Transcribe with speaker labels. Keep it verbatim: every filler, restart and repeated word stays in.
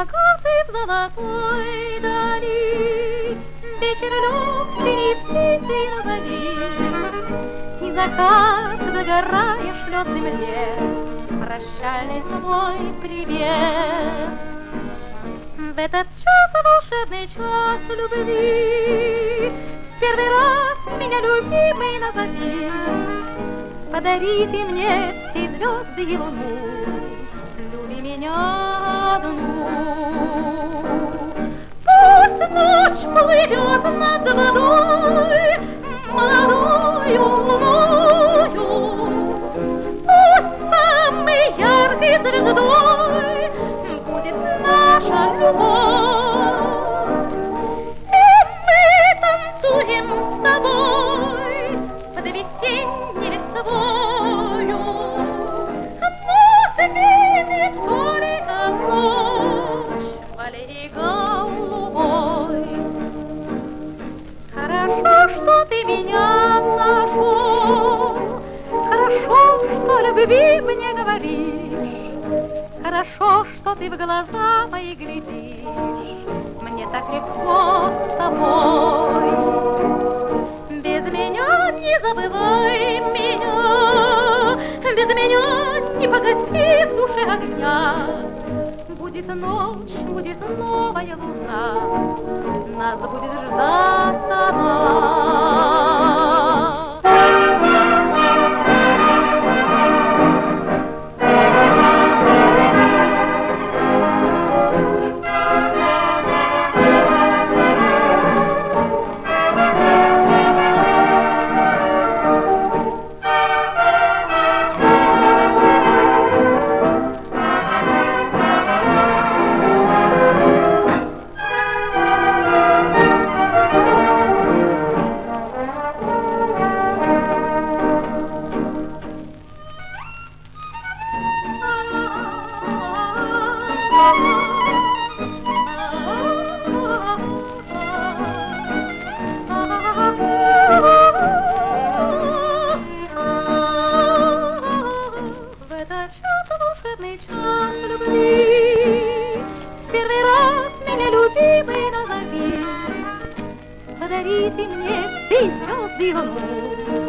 Speaker 1: закаты в золотой дали, вечер легкий птицы назови, и закат, догорая, шлет земле прощальный свой привет. В этот час, волшебный час любви, в первый раз меня, любимый, назови. Подари ты мне все звезды и луну, люби меня одну. Пусть ночь плывет над водой молодою луною, пусть самой яркой звездой будет наша любовь, и мы танцуем с тобой под весенней листвою. Но светит только ночь в аллее голубой. Хорошо, что ты меня нашел, хорошо, что любви мне говоришь, хорошо, что ты в глаза мои глядишь, мне так легко с тобой. Без меня не забывай меня, без меня не погаси в душе огня. Будет ночь, будет новая луна, нас будет ждать она. Подарите мне все звезды и луну,